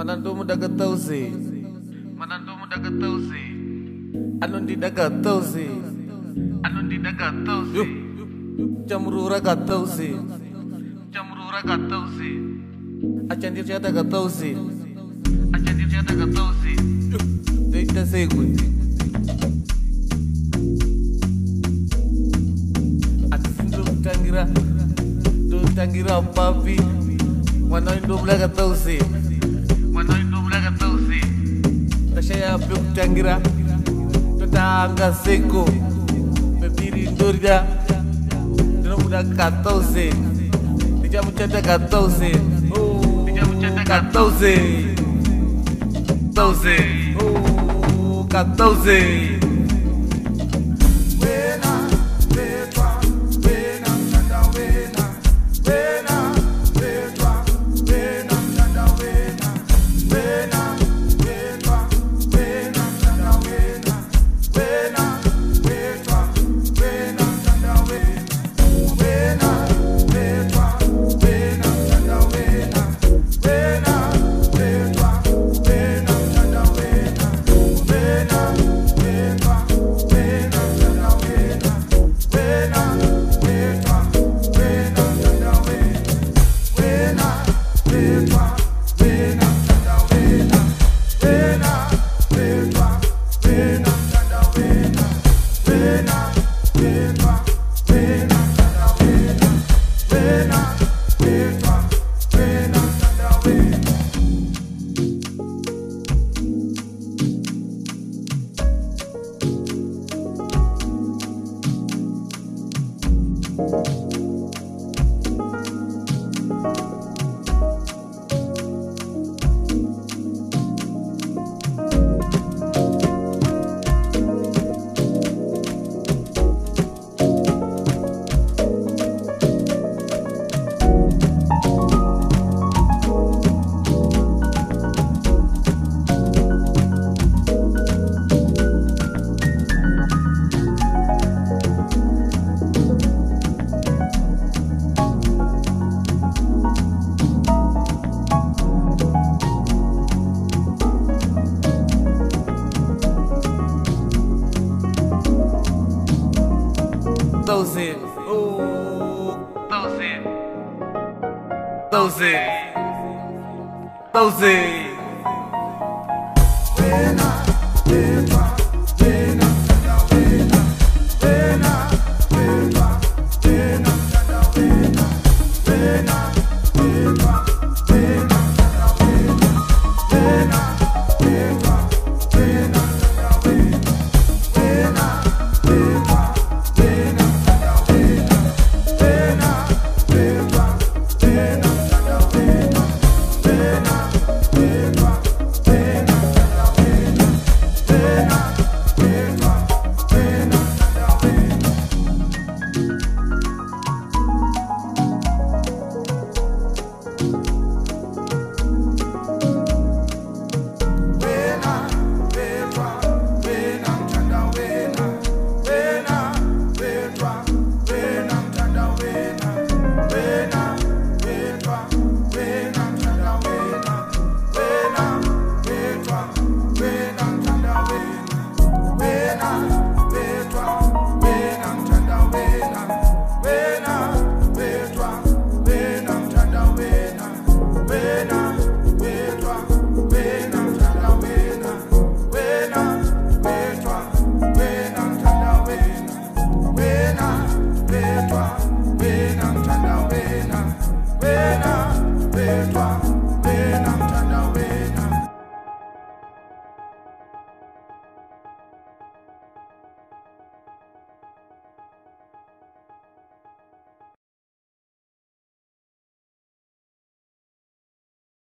Manandomu dagatausi, manandomu dagatausi, anundi dagatausi, anundi dagatausi, jamrura gatausi, jamrura gatausi, achandir chata gatausi, achandir chata gatausi, deita segui. Tangira papi, wanoi dobla gatausi, wanoi dobla gatausi. Tashaya puk tangira, tutanga seko, bebiri ndurja, dinomuda gatausi, dija muchata gatausi, dija muchata gatausi, gatausi, gatausi. Doze, doze, doze, doze.